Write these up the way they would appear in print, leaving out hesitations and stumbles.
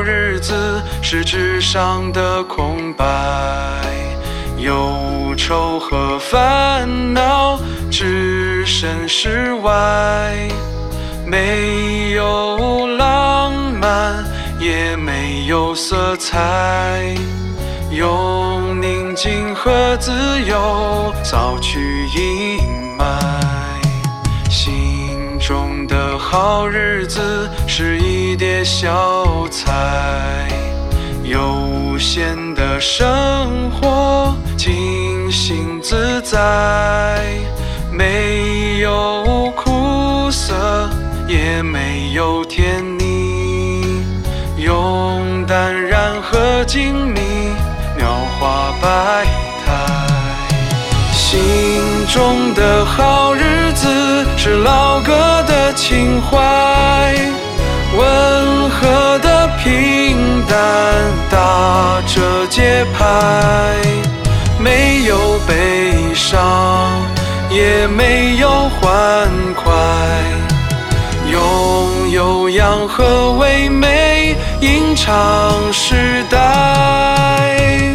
好日子是纸上的空白，忧愁和烦恼置身事外，没有浪漫，也没有色彩，用宁静和自由扫去阴霾。心中的好日子是一碟小菜，悠闲的生活清新自在，没有苦涩，也没有甜腻，用淡然和静谧描画百态。心中的好日子是老歌的情怀，温和的平淡打着节拍，没有悲伤，也没有欢快，用悠扬和唯美吟唱时代。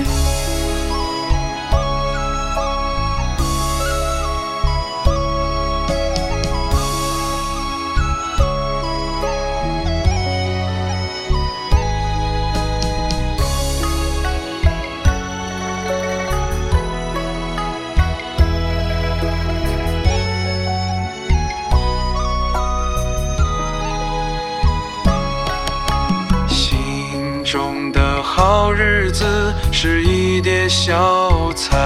心中的好日子是一碟小菜，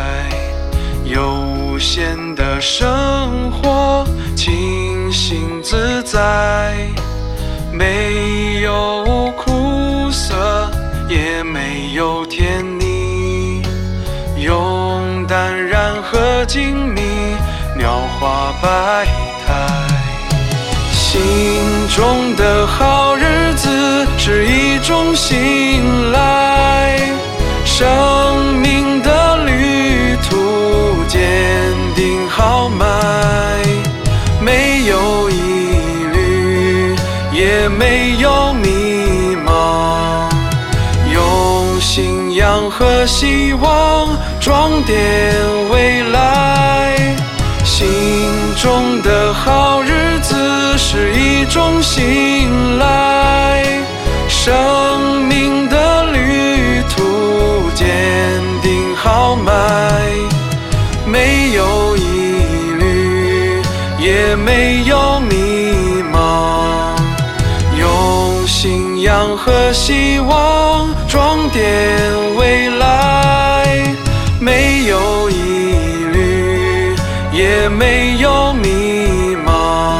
悠闲的生活清新自在，没有苦涩，也没有甜腻，用淡然和静谧描画百态。心中的好日子是一种信赖，生命的旅途坚定豪迈，没有疑虑，也没有迷茫，用信仰和希望装点未来。心中的好日子是一种信赖，生命的旅途坚定豪迈，没有疑虑，也没有迷茫，用信仰和希望装点未来，没有疑虑，也没有迷茫，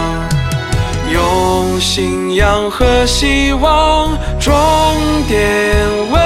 用信仰和希望装点未来。